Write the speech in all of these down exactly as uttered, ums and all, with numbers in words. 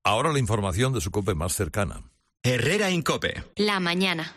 Ahora la información de su COPE más cercana. Herrera en COPE. La mañana.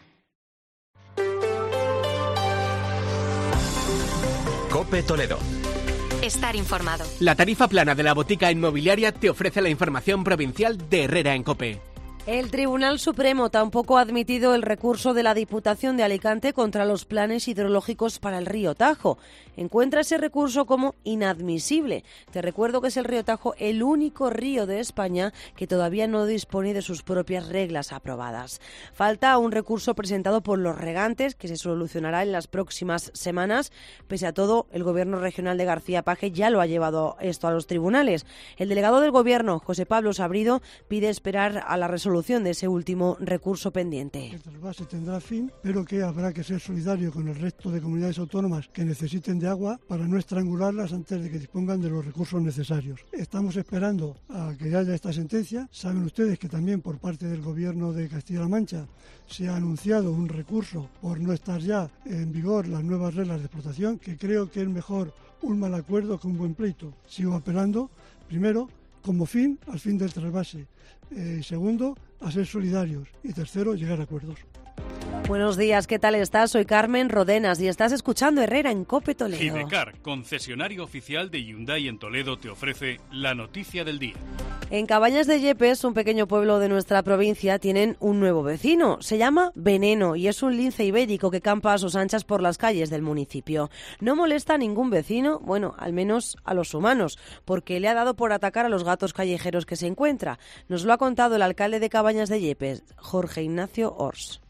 COPE Toledo. Estar informado. La tarifa plana de la botica inmobiliaria te ofrece la información provincial de Herrera en COPE. El Tribunal Supremo tampoco ha admitido el recurso de la Diputación de Alicante contra los planes hidrológicos para el río Tajo. Encuentra ese recurso como inadmisible. Te recuerdo que es el río Tajo el único río de España que todavía no dispone de sus propias reglas aprobadas. Falta un recurso presentado por los regantes que se solucionará en las próximas semanas. Pese a todo, el Gobierno regional de García Paje ya lo ha llevado esto a los tribunales. El delegado del Gobierno, José Pablo Sabrido, pide esperar a la resolución de ese último recurso pendiente. El trasvase tendrá fin, pero que habrá que ser solidario con el resto de comunidades autónomas que necesiten de agua para no estrangularlas antes de que dispongan de los recursos necesarios. Estamos esperando a que haya esta sentencia. Saben ustedes que también por parte del Gobierno de Castilla-La Mancha se ha anunciado un recurso por no estar ya en vigor las nuevas reglas de explotación, que creo que es mejor un mal acuerdo que un buen pleito. Sigo apelando, primero, como fin al fin del trasvase. Eh, segundo, a ser solidarios. Y tercero, llegar a acuerdos. Buenos días, ¿qué tal estás? Soy Carmen Rodenas y estás escuchando Herrera en COPE Toledo. Hidecar, concesionario oficial de Hyundai en Toledo, te ofrece la noticia del día. En Cabañas de Yepes, un pequeño pueblo de nuestra provincia, tienen un nuevo vecino. Se llama Veneno y es un lince ibérico que campa a sus anchas por las calles del municipio. No molesta a ningún vecino, bueno, al menos a los humanos, porque le ha dado por atacar a los gatos callejeros que se encuentra. Nos lo ha contado el alcalde de Cabañas de Yepes, Jorge Ignacio Ors.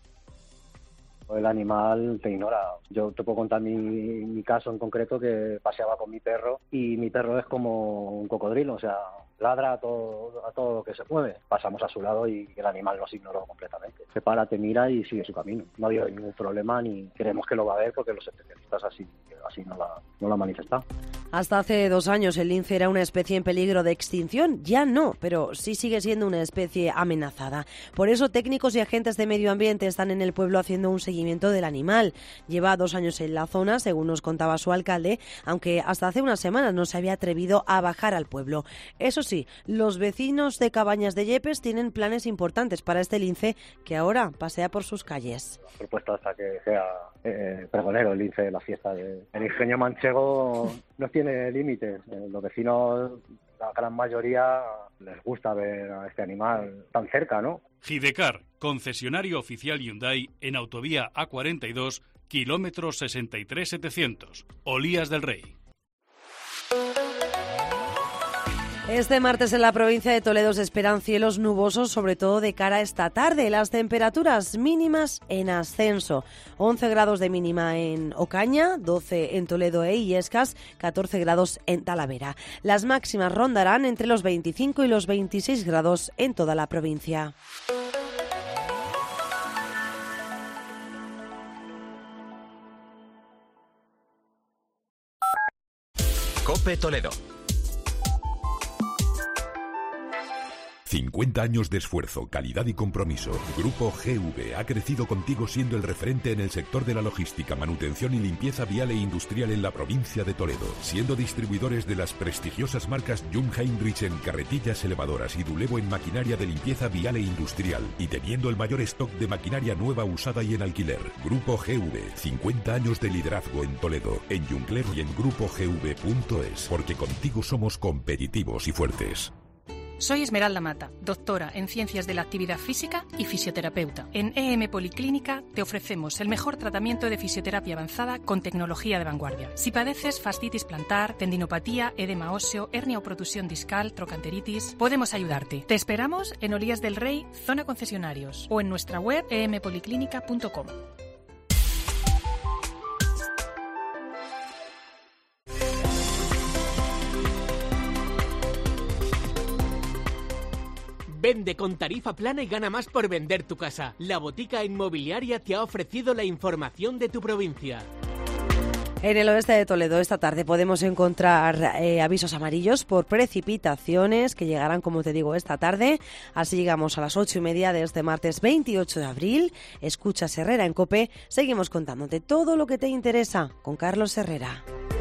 El animal te ignora. Yo te puedo contar mi, mi caso en concreto, que paseaba con mi perro y mi perro es como un cocodrilo, o sea, ladra a todo, a todo lo que se mueve. Pasamos a su lado y el animal nos ignoró completamente. Se para, te mira y sigue su camino. No ha habido ningún problema ni creemos que lo va a haber porque los especialistas así, así no, la, no lo han manifestado. Hasta hace dos años el lince era una especie en peligro de extinción. Ya no, pero sí sigue siendo una especie amenazada. Por eso técnicos y agentes de medio ambiente están en el pueblo haciendo un seguimiento del animal. Lleva dos años en la zona, según nos contaba su alcalde, aunque hasta hace unas semanas no se había atrevido a bajar al pueblo. Eso sí, los vecinos de Cabañas de Yepes tienen planes importantes para este lince que ahora pasea por sus calles. La propuesta hasta que sea eh, pregonero el lince de la fiesta. De... El ingenio manchego no tiene límites. Los vecinos, la gran mayoría, les gusta ver a este animal tan cerca, ¿no? Hidecar, concesionario oficial Hyundai en autovía A cuarenta y dos, kilómetro sesenta y tres mil setecientos, Olías del Rey. Este martes en la provincia de Toledo se esperan cielos nubosos, sobre todo de cara a esta tarde. Las temperaturas mínimas en ascenso. once grados de mínima en Ocaña, doce en Toledo e Illescas, catorce grados en Talavera. Las máximas rondarán entre los veinticinco y los veintiséis grados en toda la provincia. COPE Toledo. cincuenta años de esfuerzo, calidad y compromiso. Grupo G V ha crecido contigo siendo el referente en el sector de la logística, manutención y limpieza vial e industrial en la provincia de Toledo, siendo distribuidores de las prestigiosas marcas Jung Heinrich en carretillas elevadoras y Dulevo en maquinaria de limpieza vial e industrial, y teniendo el mayor stock de maquinaria nueva, usada y en alquiler. Grupo G V, cincuenta años de liderazgo en Toledo, en Jungler y en grupo g v punto es, porque contigo somos competitivos y fuertes. Soy Esmeralda Mata, doctora en Ciencias de la Actividad Física y fisioterapeuta. En E M Policlínica te ofrecemos el mejor tratamiento de fisioterapia avanzada con tecnología de vanguardia. Si padeces fascitis plantar, tendinopatía, edema óseo, hernia o protusión discal, trocanteritis, podemos ayudarte. Te esperamos en Olías del Rey, zona concesionarios, o en nuestra web e m policlínica punto com. Vende con tarifa plana y gana más por vender tu casa. La botica inmobiliaria te ha ofrecido la información de tu provincia. En el oeste de Toledo esta tarde podemos encontrar eh, avisos amarillos por precipitaciones que llegarán, como te digo, esta tarde. Así llegamos a las ocho y media de este martes veintiocho de abril. Escuchas Herrera en COPE. Seguimos contándote todo lo que te interesa con Carlos Herrera.